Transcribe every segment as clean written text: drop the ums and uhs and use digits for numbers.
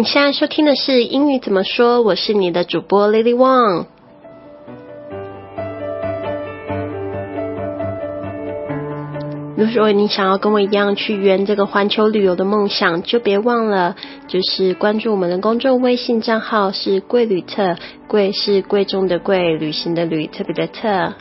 你现在收听的是英语怎么说，我是你的主播 Lily Wang。如果你想要跟我一样去圆这个环球旅游的梦想，就别忘了就是关注我们的公众微信账号是贵旅特，贵是贵重的贵，旅行的旅，特别的特。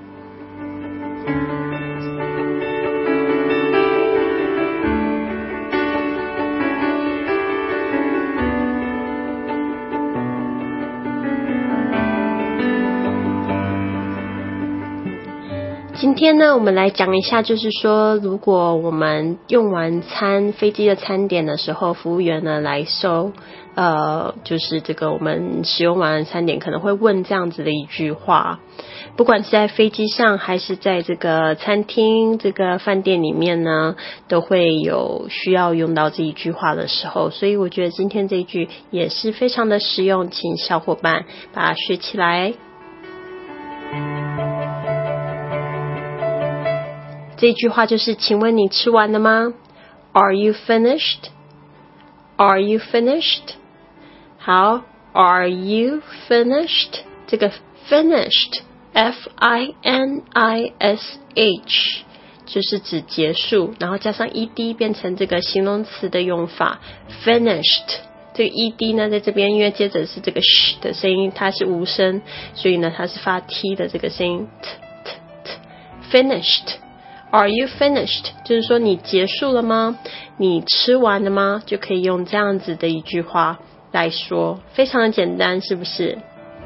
今天呢，我们来讲一下，就是说，如果我们用完飞机的餐点的时候，服务员呢来收，就是这个我们使用完的餐点可能会问这样子的一句话，不管是在飞机上还是在这个餐厅、这个饭店里面呢，都会有需要用到这一句话的时候，所以我觉得今天这一句也是非常的实用，请小伙伴把它学起来。这句话就是请问你吃完了吗？ Are you finished? Are you finished? 好， Are you finished? 这个 finished F-I-N-I-S-H 就是指结束，然后加上 ed 变成这个形容词的用法 finished。这个 ed 呢在这边因为接着是这个 sh 的声音，它是无声，所以呢它是发 t 的这个声音 finished。Are you finished? 就是说你结束了吗？你吃完了吗？就可以用这样子的一句话来说，非常的简单，是不是？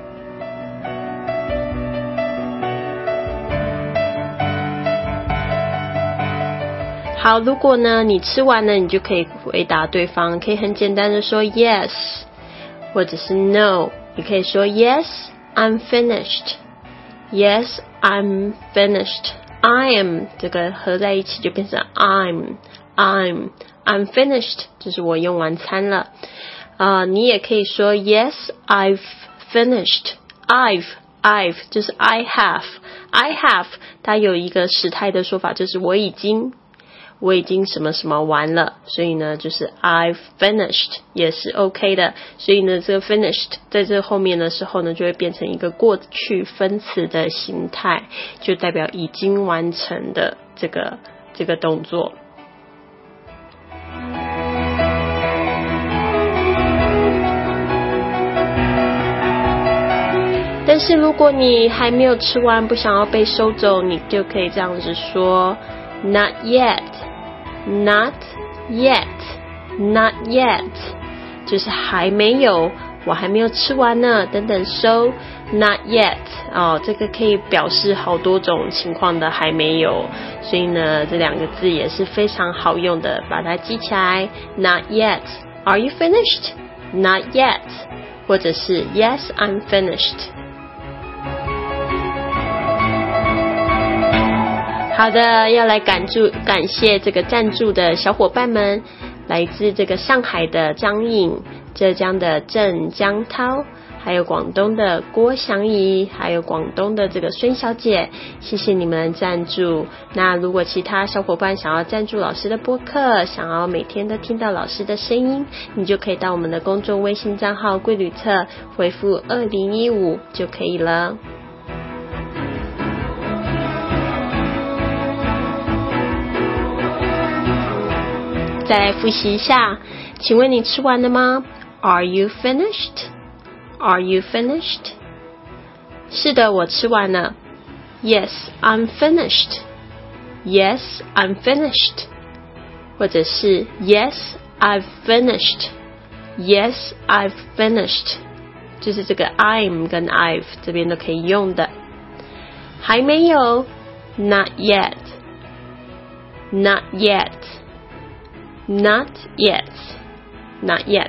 好，如果呢你吃完了，你就可以回答对方，可以很简单的说 yes 或者是 no， 你可以说 yes I'm finished Yes I'm finished，I am 这个合在一起就变成 I'm finished， 就是我用完餐了。你也可以说 Yes I've finished I've 就是 I have 它有一个时态的说法，就是我已经什么什么完了，所以呢就是 I've finished 也是 OK 的，所以呢这个 finished 在这后面的时候呢就会变成一个过去分词的形态，就代表已经完成的这个动作。但是如果你还没有吃完，不想要被收走，你就可以这样子说 Not yet，Not yet， 就是还没有，我还没有吃完呢，等等收 Not yet， 这个可以表示好多种情况的还没有，所以呢这两个字也是非常好用的，把它记起来 Not yet Are you finished? Not yet 或者是 Yes I'm finished。好的，要来感谢这个赞助的小伙伴们，来自这个上海的张颖，浙江的郑江涛，还有广东的郭祥怡，还有广东的这个孙小姐，谢谢你们赞助。那如果其他小伙伴想要赞助老师的播客，想要每天都听到老师的声音，你就可以到我们的公众微信账号贵旅特回复2015就可以了。再来复习一下，请问你吃完了吗？ Are you finished? Are you finished? 是的，我吃完了。 Yes, I'm finished. Yes, I'm finished. 或者是 Yes, I've finished. Yes, I've finished. 就是这个 I'm 跟 I've 这边都可以用的。还没有 Not yet. Not yet.Not yet. Not yet.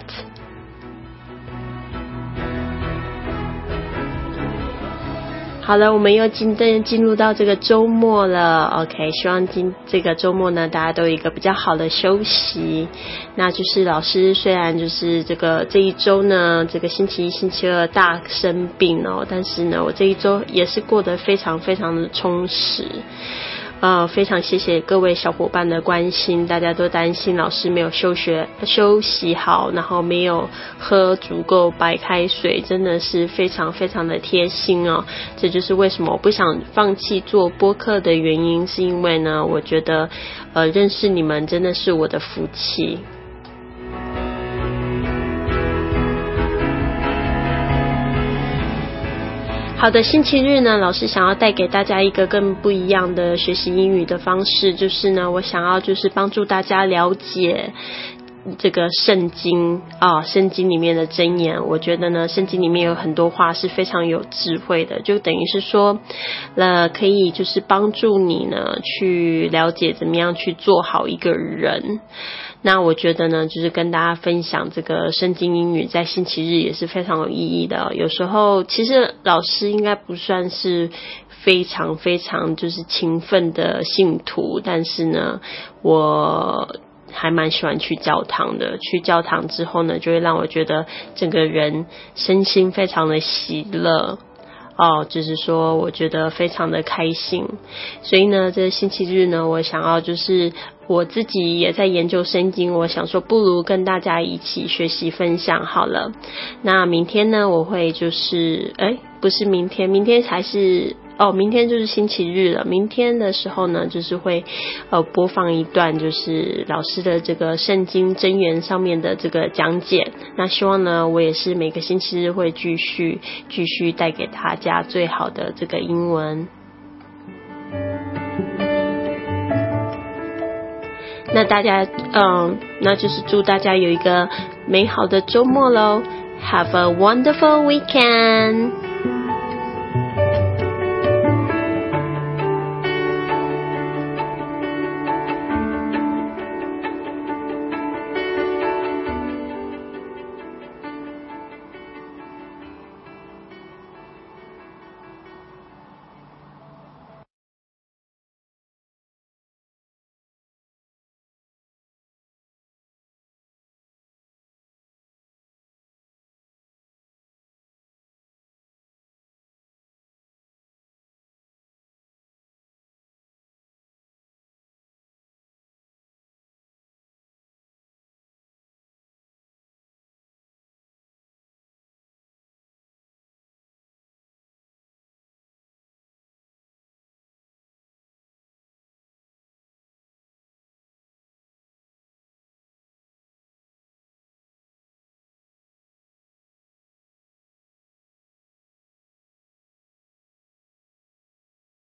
好了，我们又进入到这个周末了 OK， 希望这个周末呢大家都有一个比较好的休息。那就是老师虽然就是这一周呢，这个星期一星期二大生病但是呢我这一周也是过得非常非常的充实。 非常谢谢各位小伙伴的关心，大家都担心老师没有休息好，然后没有喝足够白开水，真的是非常非常的贴心哦。这就是为什么我不想放弃做播客的原因，是因为呢，我觉得认识你们真的是我的福气。好的，星期日呢，老师想要带给大家一个更不一样的学习英语的方式，就是呢，我想要就是帮助大家了解这个圣经圣经里面的箴言。我觉得呢，圣经里面有很多话是非常有智慧的，就等于是说可以就是帮助你呢去了解怎么样去做好一个人。那我觉得呢，就是跟大家分享这个圣经英语在星期日也是非常有意义的。有时候其实老师应该不算是非常非常就是勤奋的信徒，但是呢，我还蛮喜欢去教堂的。去教堂之后呢，就会让我觉得整个人身心非常的喜乐就是说我觉得非常的开心。所以呢，这星期日呢，我想要就是我自己也在研究圣经，我想说不如跟大家一起学习分享好了。那明天呢，我会就是不是明天才是明天就是星期日了。明天的时候呢，就是会播放一段就是老师的这个圣经箴言上面的这个讲解。那希望呢，我也是每个星期日会继续带给大家最好的这个英文。那大家那就是祝大家有一个美好的周末咯。Have a wonderful weekend!